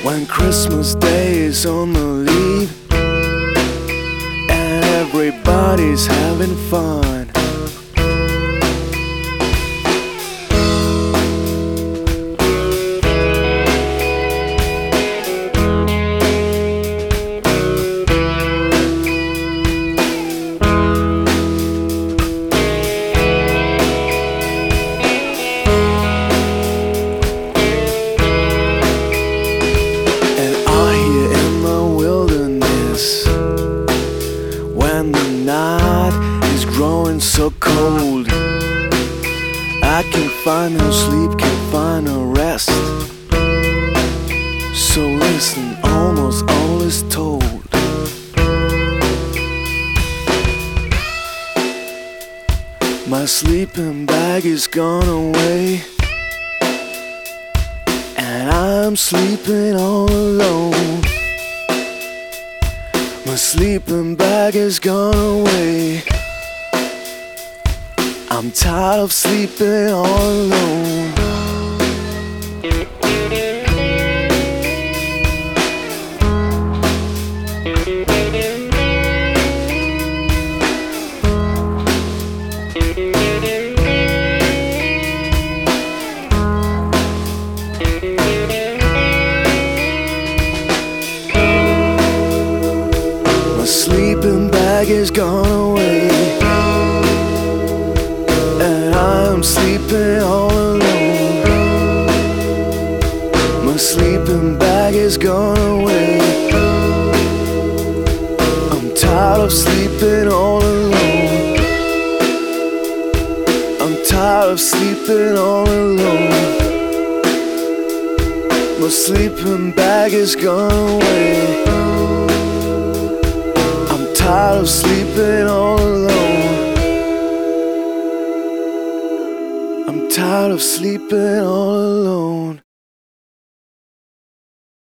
When Christmas Day is on the lead and everybody's having fun, when the night is growing so cold, I can find no sleep, can't find no rest. So listen, almost all is told. My sleeping bag is gone away, and I'm sleeping all alone. My sleeping bag has gone away. I'm tired of sleeping all alone. Sleeping bag is gone away, and I'm sleeping all alone. My sleeping bag is gone away. I'm tired of sleeping all alone. I'm tired of sleeping all alone. My sleeping bag is gone away. Tired of sleeping all alone. I'm tired of sleeping all alone.